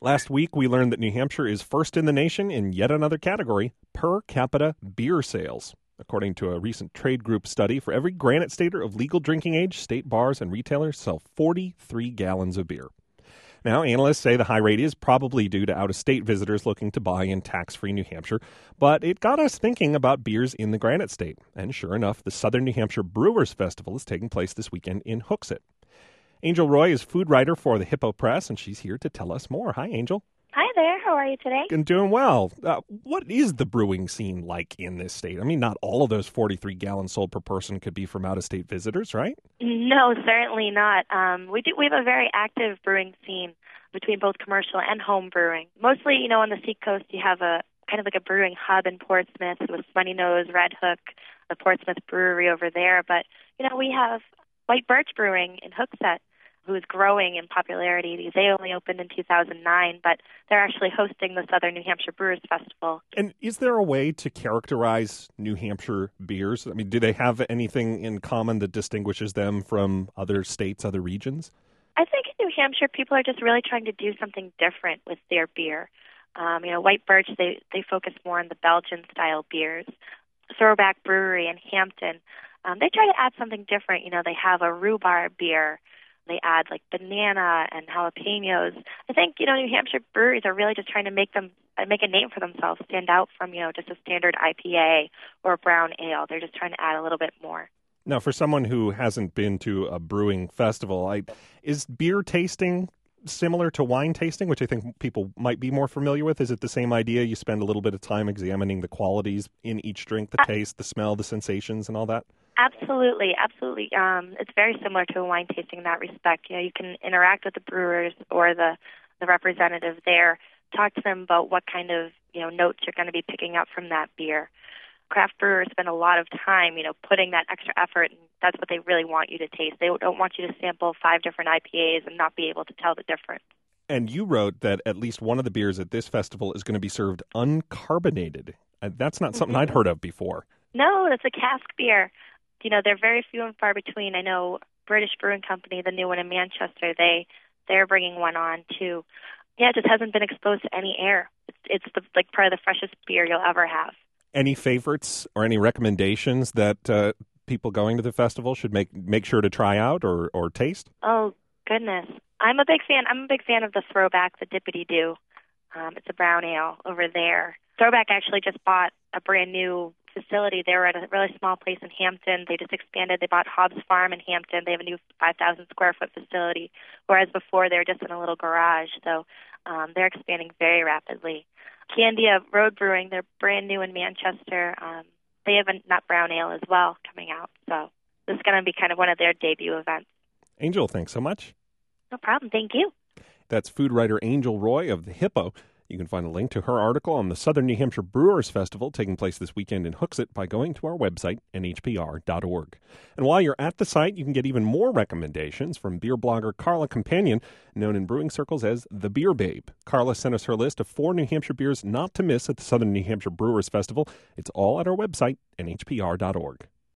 Last week, we learned that New Hampshire is first in the nation in yet another category, per capita beer sales. According to a recent trade group study, for every Granite Stater of legal drinking age, state bars and retailers sell 43 gallons of beer. Now, analysts say the high rate is probably due to out-of-state visitors looking to buy in tax-free New Hampshire, but it got us thinking about beers in the Granite State. And sure enough, the Southern New Hampshire Brewers Festival is taking place this weekend in Hooksett. Angel Roy is food writer for the Hippo Press, and she's here to tell us more. Hi, Angel. Hi there. How are you today? I'm doing well. What is the brewing scene like in this state? I mean, not all of those 43 gallons sold per person could be from out-of-state visitors, right? No, certainly not. We have a very active brewing scene between both commercial and home brewing. Mostly, on the Seacoast, you have a kind of like a brewing hub in Portsmouth with Smoney Nose, Red Hook, the Portsmouth Brewery over there. But, we have White Birch Brewing in Hooksett, who is growing in popularity. They only opened in 2009, but they're actually hosting the Southern New Hampshire Brewers Festival. And is there a way to characterize New Hampshire beers? I mean, do they have anything in common that distinguishes them from other states, other regions? I think in New Hampshire, people are just really trying to do something different with their beer. White Birch, they focus more on the Belgian-style beers. Throwback Brewery in Hampton, they try to add something different. They have a rhubarb beer. They add like banana and jalapenos. I think, New Hampshire breweries are really just trying to make a name for themselves, stand out from, just a standard IPA or a brown ale. They're just trying to add a little bit more. Now, for someone who hasn't been to a brewing festival, is beer tasting similar to wine tasting, which I think people might be more familiar with? Is it the same idea? You spend a little bit of time examining the qualities in each drink, the taste, the smell, the sensations, and all that? Absolutely. It's very similar to a wine tasting in that respect. You can interact with the brewers or the representative there, talk to them about what kind of notes you're going to be picking up from that beer. Craft brewers spend a lot of time, putting that extra effort, and that's what they really want you to taste. They don't want you to sample 5 different IPAs and not be able to tell the difference. And you wrote that at least one of the beers at this festival is going to be served uncarbonated. That's not something I'd heard of before. No, that's a cask beer. They're very few and far between. I know British Brewing Company, the new one in Manchester, they're bringing one on too. Yeah, it just hasn't been exposed to any air. It's probably the freshest beer you'll ever have. Any favorites or any recommendations that people going to the festival should make sure to try out or taste? Oh, goodness. I'm a big fan of the Throwback, the Dippity Doo. It's a brown ale over there. Throwback actually just bought a brand new facility. They were at a really small place in Hampton. They just expanded. They bought Hobbs Farm in Hampton. They have a new 5,000 square foot facility, whereas before they were just in a little garage. So they're expanding very rapidly. Candia Road Brewing, they're brand new in Manchester. They have a nut brown ale as well coming out. So this is going to be kind of one of their debut events. Angel, thanks so much. No problem. Thank you. That's food writer Angel Roy of the Hippo. You can find a link to her article on the Southern New Hampshire Brewers Festival taking place this weekend in Hooksett by going to our website, nhpr.org. And while you're at the site, you can get even more recommendations from beer blogger Carla Companion, known in brewing circles as the Beer Babe. Carla sent us her list of 4 New Hampshire beers not to miss at the Southern New Hampshire Brewers Festival. It's all at our website, nhpr.org.